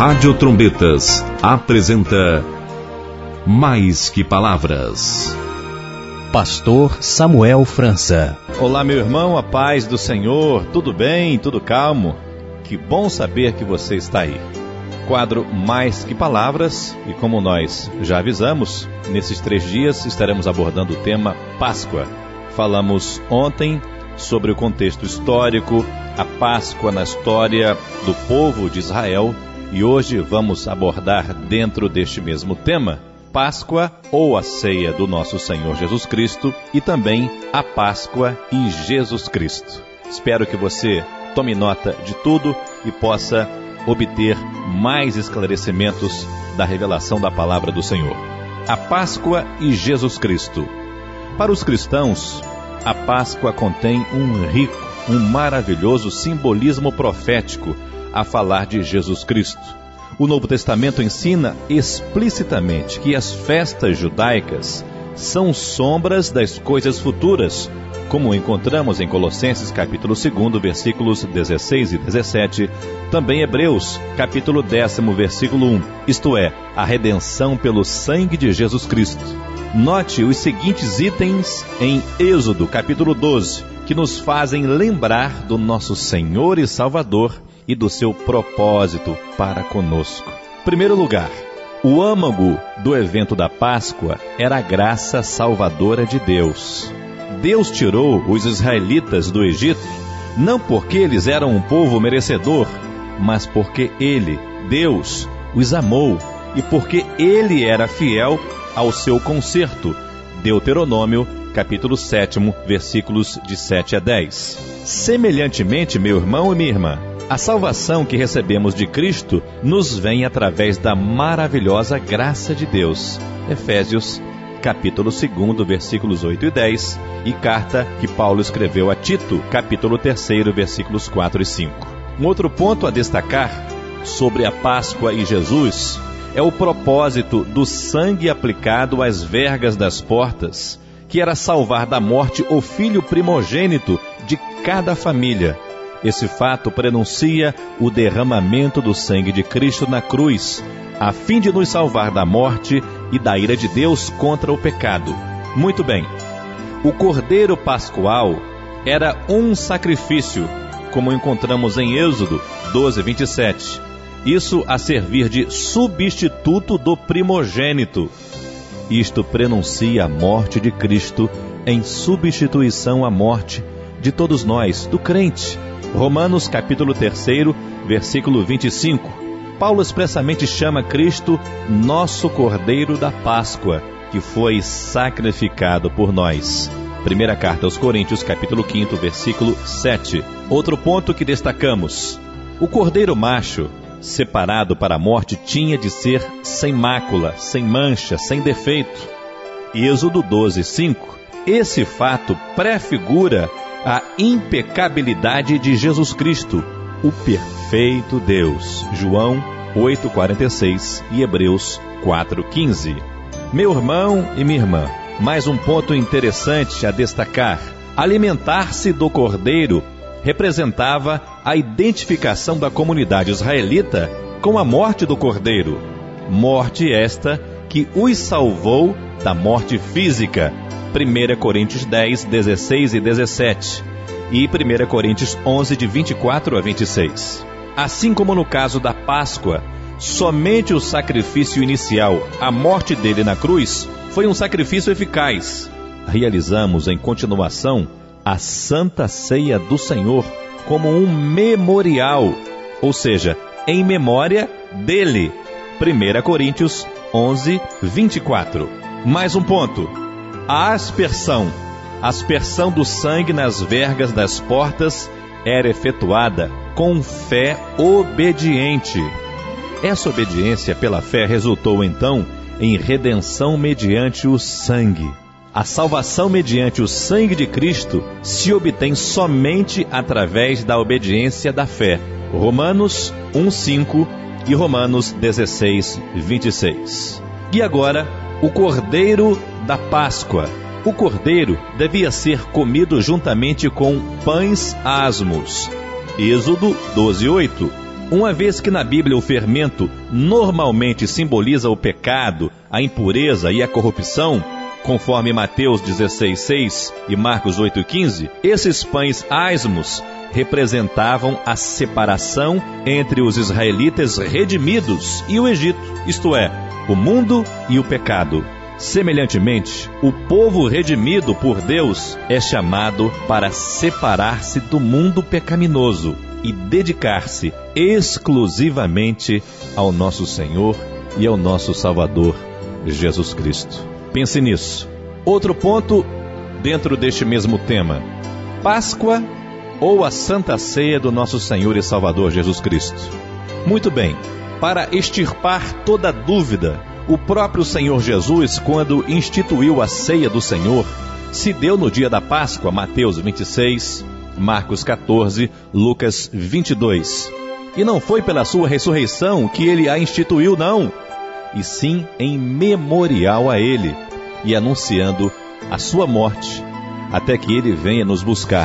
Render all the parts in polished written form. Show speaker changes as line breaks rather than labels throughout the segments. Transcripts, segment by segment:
Rádio Trombetas apresenta Mais que Palavras.
Pastor Samuel França.
Olá, meu irmão, a paz do Senhor, tudo bem, tudo calmo? Que bom saber que você está aí. Quadro Mais que Palavras, e como nós já avisamos, nesses 3 dias estaremos abordando o tema Páscoa. Falamos ontem sobre o contexto histórico, a Páscoa na história do povo de Israel, e hoje vamos abordar dentro deste mesmo tema, Páscoa ou a ceia do nosso Senhor Jesus Cristo e também a Páscoa e Jesus Cristo. Espero que você tome nota de tudo e possa obter mais esclarecimentos da revelação da palavra do Senhor. A Páscoa e Jesus Cristo. Para os cristãos, a Páscoa contém um rico, um maravilhoso simbolismo profético a falar de Jesus Cristo. O Novo Testamento ensina explicitamente que as festas judaicas são sombras das coisas futuras, como encontramos em Colossenses capítulo 2, versículos 16 e 17, também Hebreus capítulo 10, versículo 1, isto é, a redenção pelo sangue de Jesus Cristo. Note os seguintes itens em Êxodo capítulo 12, que nos fazem lembrar do nosso Senhor e Salvador e do seu propósito para conosco. Primeiro lugar, o âmago do evento da Páscoa era a graça salvadora de Deus. Deus tirou os israelitas do Egito, não porque eles eram um povo merecedor, mas porque Ele, Deus, os amou e porque Ele era fiel ao seu concerto. Deuteronômio, capítulo 7, versículos de 7 a 10. Semelhantemente, meu irmão e minha irmã, a salvação que recebemos de Cristo nos vem através da maravilhosa graça de Deus. Efésios, capítulo 2, versículos 8 e 10, e carta que Paulo escreveu a Tito, capítulo 3, versículos 4 e 5. Um outro ponto a destacar sobre a Páscoa e Jesus é o propósito do sangue aplicado às vergas das portas, que era salvar da morte o filho primogênito de cada família. Esse fato prenuncia o derramamento do sangue de Cristo na cruz, a fim de nos salvar da morte e da ira de Deus contra o pecado. Muito bem, o Cordeiro Pascual era um sacrifício, como encontramos em Êxodo 12, 27. Isso a servir de substituto do primogênito. Isto prenuncia a morte de Cristo em substituição à morte de todos nós, do crente. Romanos capítulo 3, versículo 25. Paulo expressamente chama Cristo nosso Cordeiro da Páscoa, que foi sacrificado por nós. Primeira carta aos Coríntios, capítulo 5, versículo 7. Outro ponto que destacamos: o cordeiro macho, separado para a morte, tinha de ser sem mácula, sem mancha, sem defeito. Êxodo 12, 5. Esse fato prefigura a impecabilidade de Jesus Cristo, o perfeito Deus. João 8,46 e Hebreus 4,15. Meu irmão e minha irmã, mais um ponto interessante a destacar: alimentar-se do cordeiro representava a identificação da comunidade israelita com a morte do cordeiro, morte esta que os salvou da morte física. 1 Coríntios 10, 16 e 17 e 1 Coríntios 11, de 24 a 26. Assim como no caso da Páscoa, somente o sacrifício inicial, a morte dele na cruz, foi um sacrifício eficaz. Realizamos em continuação a Santa Ceia do Senhor como um memorial, ou seja, em memória dele. 1 Coríntios 11, 24. Mais um ponto: a aspersão do sangue nas vergas das portas era efetuada com fé obediente. Essa obediência pela fé resultou então em redenção mediante o sangue. A salvação mediante o sangue de Cristo se obtém somente através da obediência da fé. Romanos 1,5 e Romanos 16, 26. E agora, o Cordeiro da Páscoa. O cordeiro devia ser comido juntamente com pães asmos. Êxodo 12, 8. Uma vez que na Bíblia o fermento normalmente simboliza o pecado, a impureza e a corrupção, conforme Mateus 16,6 e Marcos 8,15, esses pães asmos representavam a separação entre os israelitas redimidos e o Egito, isto é, o mundo e o pecado. Semelhantemente, o povo redimido por Deus é chamado para separar-se do mundo pecaminoso e dedicar-se exclusivamente ao nosso Senhor e ao nosso Salvador, Jesus Cristo. Pense nisso. Outro ponto dentro deste mesmo tema: Páscoa ou a Santa Ceia do nosso Senhor e Salvador Jesus Cristo? Muito bem, para extirpar toda dúvida, o próprio Senhor Jesus, quando instituiu a ceia do Senhor, se deu no dia da Páscoa, Mateus 26, Marcos 14, Lucas 22. E não foi pela sua ressurreição que ele a instituiu, não, e sim em memorial a ele, e anunciando a sua morte, até que ele venha nos buscar.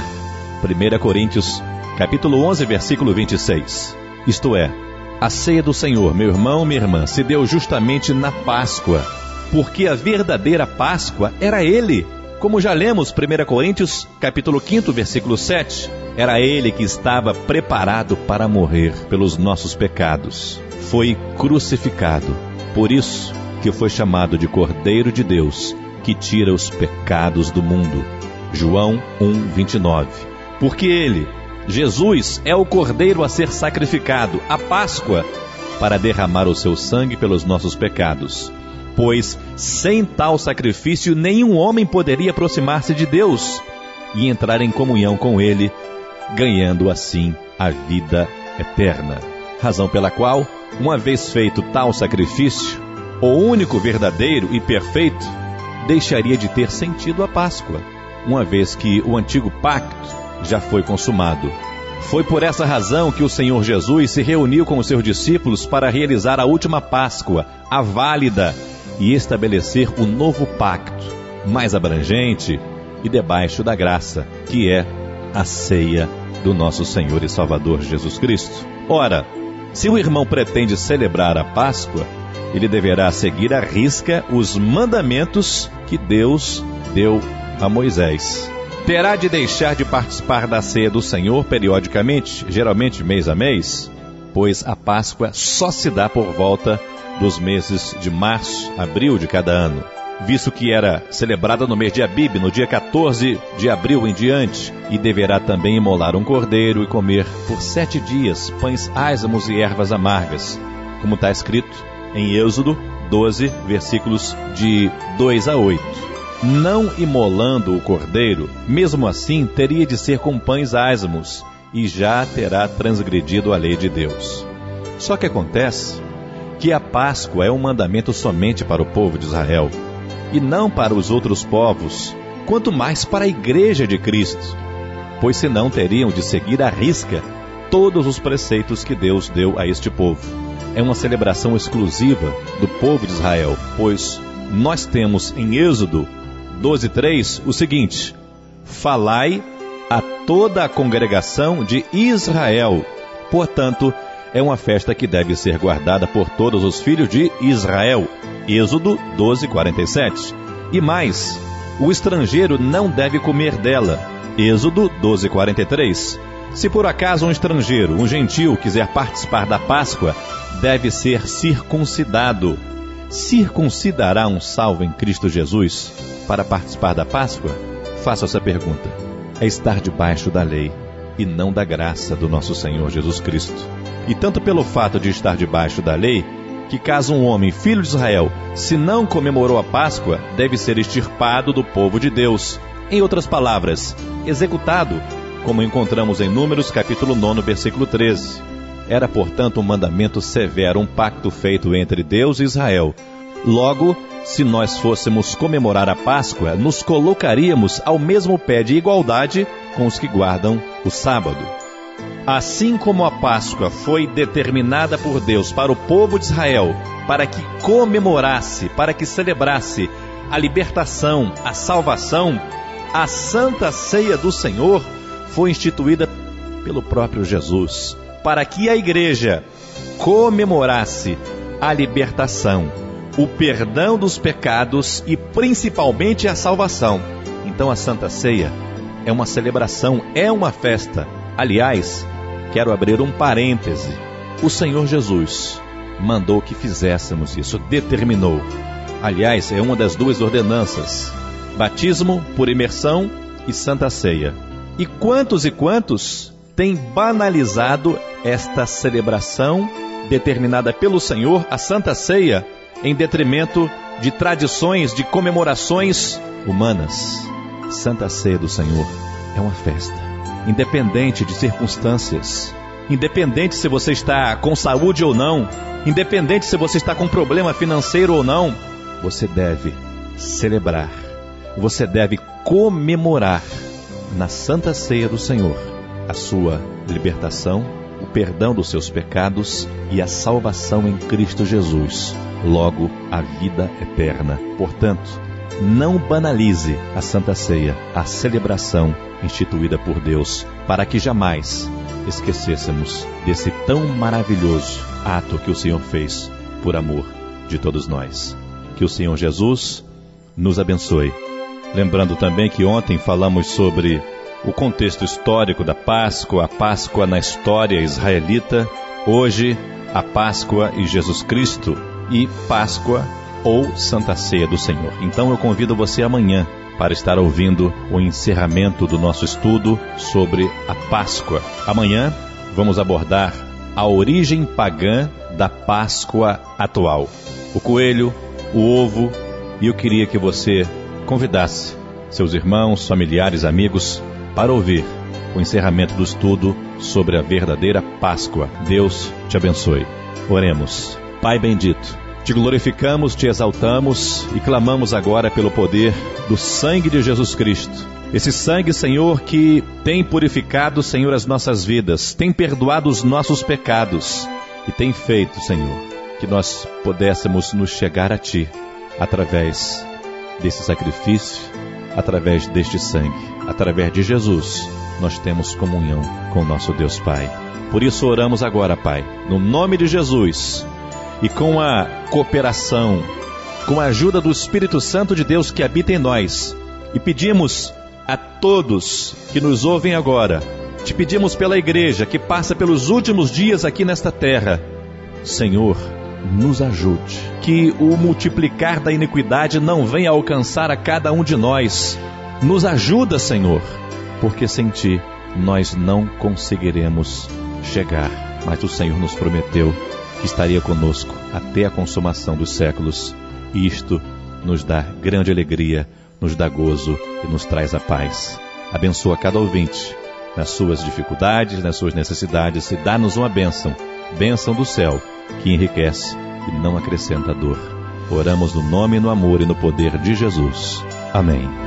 1 Coríntios, capítulo 11, versículo 26. Isto é, a ceia do Senhor, meu irmão, minha irmã, se deu justamente na Páscoa, porque a verdadeira Páscoa era ele. Como já lemos 1 Coríntios, capítulo 5, versículo 7, era ele que estava preparado para morrer pelos nossos pecados. Foi crucificado. Por isso que foi chamado de Cordeiro de Deus, que tira os pecados do mundo. João 1:29. Porque ele, Jesus, é o Cordeiro a ser sacrificado, a Páscoa, para derramar o seu sangue pelos nossos pecados. Pois sem tal sacrifício nenhum homem poderia aproximar-se de Deus e entrar em comunhão com ele, ganhando assim a vida eterna. Razão pela qual, uma vez feito tal sacrifício, o único verdadeiro e perfeito, deixaria de ter sentido a Páscoa, uma vez que o antigo pacto já foi consumado. Foi por essa razão que o Senhor Jesus se reuniu com os seus discípulos para realizar a última Páscoa, a válida, e estabelecer o novo pacto, mais abrangente e debaixo da graça, que é a ceia do nosso Senhor e Salvador Jesus Cristo. Ora, se o irmão pretende celebrar a Páscoa, ele deverá seguir à risca os mandamentos que Deus deu a Moisés. Terá de deixar de participar da ceia do Senhor periodicamente, geralmente mês a mês, pois a Páscoa só se dá por volta dos meses de março, abril de cada ano, visto que era celebrada no mês de Abib, no dia 14 de abril em diante, e deverá também imolar um cordeiro e comer por 7 dias pães asmos e ervas amargas, como está escrito em Êxodo 12, versículos de 2 a 8. Não imolando o cordeiro, mesmo assim teria de ser com pães asmos, e já terá transgredido a lei de Deus. Só que acontece que a Páscoa é um mandamento somente para o povo de Israel, e não para os outros povos, quanto mais para a igreja de Cristo, pois senão teriam de seguir à risca todos os preceitos que Deus deu a este povo. É uma celebração exclusiva do povo de Israel, pois nós temos em Êxodo 12:3 o seguinte: falai a toda a congregação de Israel. Portanto, é uma festa que deve ser guardada por todos os filhos de Israel. Êxodo 12:47. E mais, o estrangeiro não deve comer dela. Êxodo 12:43. Se por acaso um estrangeiro, um gentio, quiser participar da Páscoa, deve ser circuncidado. Circuncidará um salvo em Cristo Jesus para participar da Páscoa? Faço essa pergunta. É estar debaixo da lei e não da graça do nosso Senhor Jesus Cristo. E tanto pelo fato de estar debaixo da lei, que caso um homem, filho de Israel, se não comemorou a Páscoa, deve ser extirpado do povo de Deus. Em outras palavras, executado, como encontramos em Números capítulo 9, versículo 13. Era, portanto, um mandamento severo, um pacto feito entre Deus e Israel. Logo, se nós fôssemos comemorar a Páscoa, nos colocaríamos ao mesmo pé de igualdade com os que guardam o sábado. Assim como a Páscoa foi determinada por Deus para o povo de Israel, para que comemorasse, para que celebrasse a libertação, a salvação, a Santa Ceia do Senhor foi instituída pelo próprio Jesus, para que a igreja comemorasse a libertação, o perdão dos pecados e principalmente a salvação. Então a Santa Ceia é uma celebração, é uma festa. Aliás, quero abrir um parêntese. O Senhor Jesus mandou que fizéssemos isso, determinou. Aliás, é uma das duas ordenanças: batismo por imersão e Santa Ceia. E quantos têm banalizado esta celebração determinada pelo Senhor, a Santa Ceia, em detrimento de tradições, de comemorações humanas. Santa Ceia do Senhor é uma festa, independente de circunstâncias, independente se você está com saúde ou não, independente se você está com problema financeiro ou não, você deve celebrar, você deve comemorar na Santa Ceia do Senhor a sua libertação, o perdão dos seus pecados e a salvação em Cristo Jesus, logo a vida eterna. Portanto, não banalize a Santa Ceia, a celebração instituída por Deus, para que jamais esquecêssemos desse tão maravilhoso ato que o Senhor fez por amor de todos nós. Que o Senhor Jesus nos abençoe. Lembrando também que ontem falamos sobre o contexto histórico da Páscoa, a Páscoa na história israelita, hoje a Páscoa e Jesus Cristo e Páscoa ou Santa Ceia do Senhor. Então eu convido você amanhã para estar ouvindo o encerramento do nosso estudo sobre a Páscoa. Amanhã vamos abordar a origem pagã da Páscoa atual. O coelho, o ovo, e eu queria que você convidasse seus irmãos, familiares, amigos para ouvir o encerramento do estudo sobre a verdadeira Páscoa. Deus te abençoe. Oremos. Pai bendito, te glorificamos, te exaltamos e clamamos agora pelo poder do sangue de Jesus Cristo. Esse sangue, Senhor, que tem purificado, Senhor, as nossas vidas, tem perdoado os nossos pecados e tem feito, Senhor, que nós pudéssemos nos chegar a Ti através desse sacrifício, através deste sangue, através de Jesus, nós temos comunhão com o nosso Deus Pai. Por isso oramos agora, Pai, no nome de Jesus, e com a cooperação, com a ajuda do Espírito Santo de Deus que habita em nós, e pedimos a todos que nos ouvem agora, te pedimos pela igreja que passa pelos últimos dias aqui nesta terra, Senhor, nos ajude, que o multiplicar da iniquidade não venha alcançar a cada um de nós. Nos ajuda, Senhor, porque sem Ti nós não conseguiremos chegar, mas o Senhor nos prometeu que estaria conosco até a consumação dos séculos, e isto nos dá grande alegria, nos dá gozo e nos traz a paz. Abençoa cada ouvinte nas suas dificuldades, nas suas necessidades, e dá-nos uma bênção do céu, que enriquece e não acrescenta dor. Oramos no nome, no amor e no poder de Jesus. Amém.